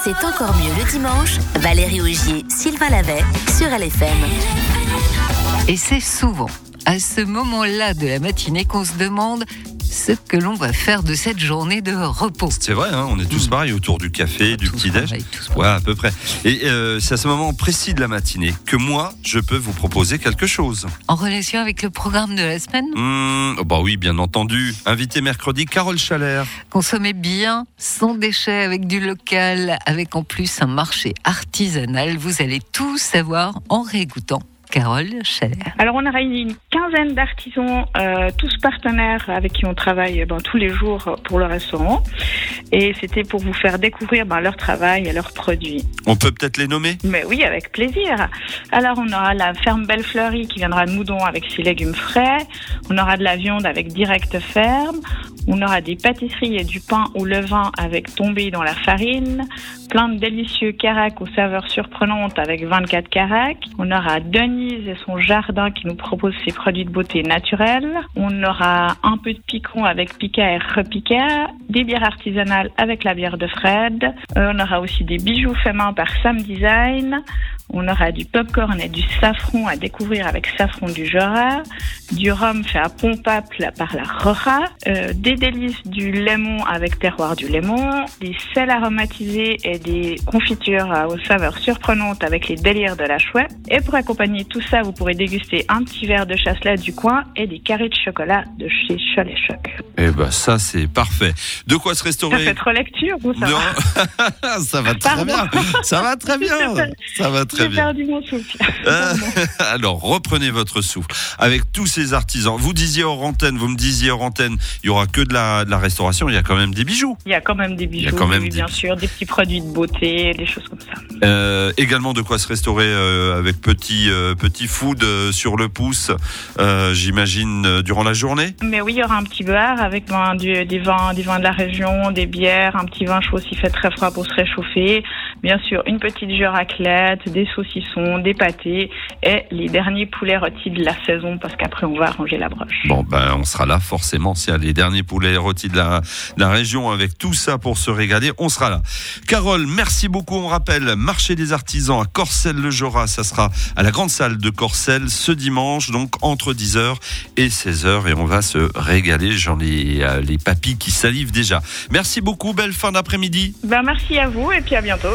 C'est encore mieux le dimanche. Valérie Augier, Sylvain Lavet sur LFM. Et c'est souvent à ce moment-là de la matinée qu'on se demande ce que l'on va faire de cette journée de repos. C'est vrai, on est tous pareils autour du café, du petit-déj. Ouais, à peu près. Et c'est à ce moment précis de la matinée que moi, je peux vous proposer quelque chose. En relation avec le programme de la semaine ? Bah oui, bien entendu. Invité mercredi, Carole Chalère. Consommez bien, sans déchets, avec du local, avec en plus un marché artisanal. Vous allez tout savoir en réécoutant Carole Chalère. Alors on a réuni une quinzaine d'artisans, tous partenaires avec qui on travaille tous les jours pour le restaurant. Et c'était pour vous faire découvrir leur travail et leurs produits. On peut peut-être les nommer ? Mais oui, avec plaisir. Alors on aura la ferme Belle Fleurie qui viendra de Moudon avec ses légumes frais. On aura de la viande avec Direct Ferme. On aura des pâtisseries et du pain au levain avec Tombé dans la farine. Plein de délicieux caracs aux saveurs surprenantes avec 24 caracs. On aura Denise et son jardin qui nous propose ses produits de beauté naturels. On aura un peu de picon avec Pika et Repika. Des bières artisanales avec la bière de Fred. On aura aussi des bijoux faits main par Sam Design. On aura du popcorn et du safran à découvrir avec Safran du Jura, du rhum fait à Pompaple par la Rora, des délices du Lémon avec Terroir du Lémon, des sels aromatisés et des confitures aux saveurs surprenantes avec les délires de la chouette. Et pour accompagner tout ça, vous pourrez déguster un petit verre de chasselas du coin et des carrés de chocolat de chez Cholet Choc. Eh ben ça c'est parfait. De quoi se restaurer ? Ça fait trop lecture ou ça va ? Ça va très bien. Ça va très bien. Ça va très bien. J'ai perdu mon souffle. Alors, reprenez votre souffle. Avec tous ces artisans, vous me disiez hors antenne, il n'y aura que de la restauration, il y a quand même des bijoux. Il y a quand même des bijoux, oui, bien sûr, des petits produits de beauté, des choses comme ça. Également de quoi se restaurer avec petit food sur le pouce, j'imagine, durant la journée. Mais oui, il y aura un petit bar avec des vins de la région, des bières, un petit vin chaud s'il fait très froid pour se réchauffer. Bien sûr, une petite jus raclette, des saucissons, des pâtés et les derniers poulets rôtis de la saison parce qu'après on va arranger la broche. Bon, on sera là forcément s'il y a les derniers poulets rôtis de la région avec tout ça pour se régaler, on sera là. Carole, merci beaucoup. On rappelle, marché des artisans à Corcelles-le-Jorat, ça sera à la grande salle de Corcelles ce dimanche, donc entre 10h et 16h et on va se régaler. J'en ai les papilles qui salivent déjà. Merci beaucoup, belle fin d'après-midi. Merci à vous et puis à bientôt.